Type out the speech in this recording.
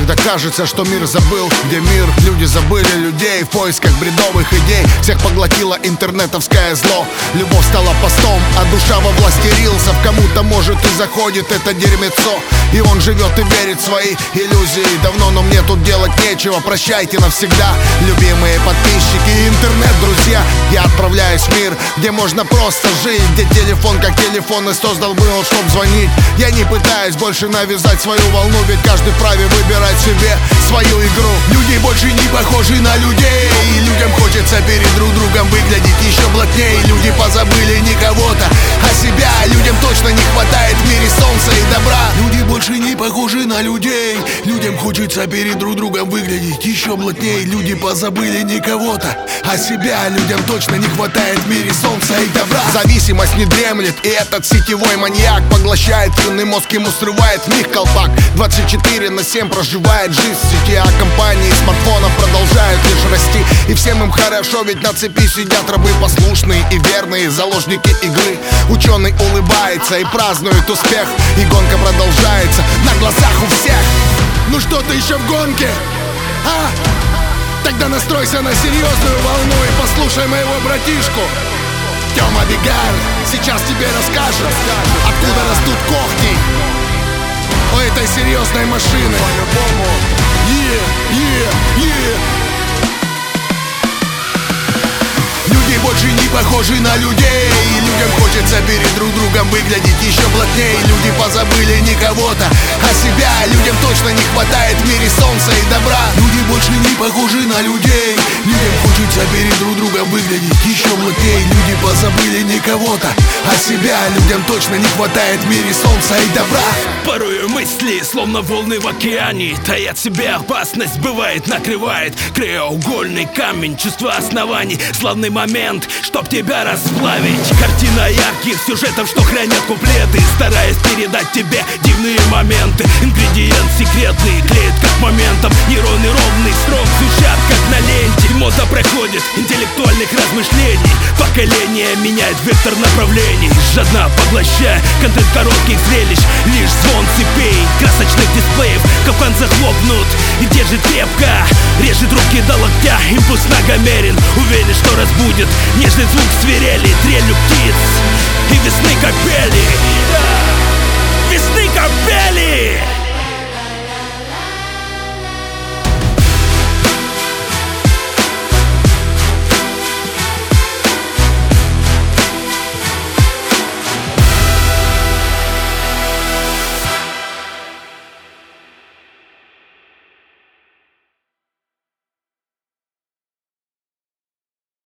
Иногда кажется, что мир забыл, где мир. Люди забыли людей в поисках бредовых идей. Всех поглотило интернетовское зло. Любовь стала постом, а душа во власти рилсов. Кому-то может и заходит это дерьмецо, и он живет и верит в свои иллюзии. Давно, но мне тут делать нечего. Прощайте навсегда, любимые подписчики и интернет-друзья. Я отправляюсь в мир, где можно просто жить, где телефон как телефон и создал был, чтоб звонить. Я не пытаюсь больше навязать свою волну, ведь каждый вправе выбирать себе свою игру. Люди больше не похожи на людей, и людям хочется перед друг другом выглядеть еще плотнее. Люди позабыли не кого-то, а себя. Людям точно не хватает в мире солнца и добра. Люди больше не похожи на людей, людям хочется перед друг другом выглядеть еще плотнее. Люди позабыли не кого-то, а себя. Людям точно не хватает в мире солнца и добра. Зависимость не дремлет, и этот сетевой маньяк поглощает юный мозг, ему срывает в них колпак. 24/7 проживает жизнь в сети, а компании смартфонов продолжают лишь расти. И всем им хорошо, ведь на цепи сидят рабы послушные и верные, заложники игры. Ученый улыбается и празднует успех, и гонка продолжается на глазах у всех. Ну что, ты еще в гонке? А? Тогда настройся на серьезную волну и послушай моего братишку Тёма Бигар. Сейчас тебе расскажет, откуда растут когти у этой серьезной машины. Люди больше не похожи на людей, и людям хочется перед друг другом выглядеть еще плотнее. Люди позабыли не кого-то, а себя. Людям точно не хватает в мире солнца и добра. Люди больше не похожи на людей, людям хочется перед друг другом выглядеть еще плотнее. Люди позабыли не кого-то, а себя. Людям точно не хватает в мире солнца и добра. Порою мысли, словно волны в океане, таят в себе опасность, бывает накрывает. Краеугольный камень, чувство оснований, славный момент, чтоб тебя расплавить. Картина ярких сюжетов, что хранят куплеты, стараясь передать тебе дивные моменты. Ингредиент секретный, клеит как моментом. Нейроны ровный строк звучат как на ленте. И мода проходит интеллектуальных размышлений. Поколение меняет вектор направлений, жадно поглощая контент коротких зрелищ. Лишь звон цепей, красочных дисплеев капкан захлопнут и держит крепко. Режет руки до локтя, импульс многомерен. Уверен, что разбудит нежный звук свирели, трелью птиц и весны капели. Весны капели.